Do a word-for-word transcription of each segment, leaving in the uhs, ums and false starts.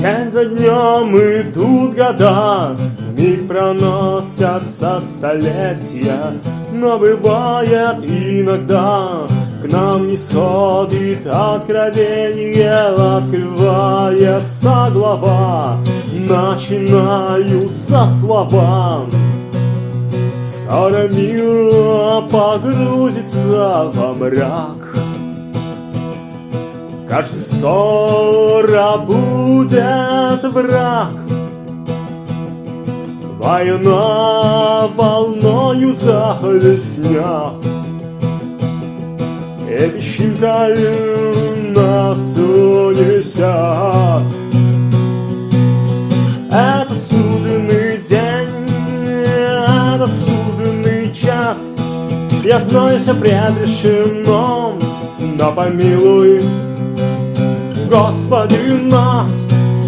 День за днем идут года, миг проносятся столетия, но бывает иногда к нам не сходит откровение, открывается глава, начинаются слова. Скоро мир погрузится во мрак, каждый скоро будет враг. Война волною захлестнет, и песчинкой нас унесет. Этот судный день, этот судный час, я знаю, все предрешено, но помилуй, Господи, нас.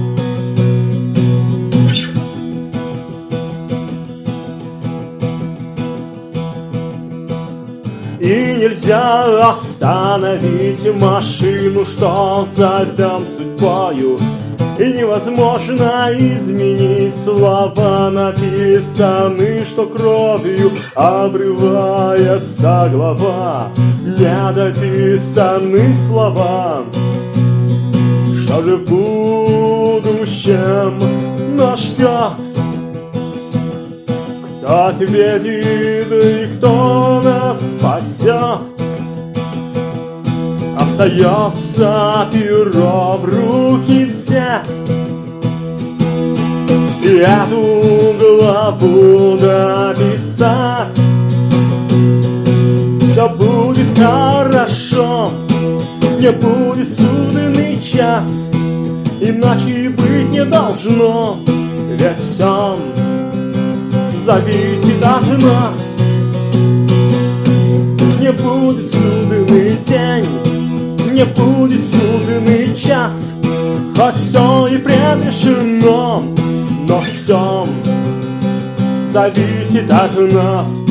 И нельзя остановить машину, что зовем судьбою, и невозможно изменить слова, написаны, что кровью обрывается глава. Не дописаны слова, что же в будущем нас ждет. Кто ответит и кто нас спасет? Остается перо в руки взять и эту главу написать. Все будет хорошо, не будет судный час, иначе и быть не должно, ведь все зависит от нас. Не будет судный день, не будет судный час, хоть все и предрешено, но все зависит от нас.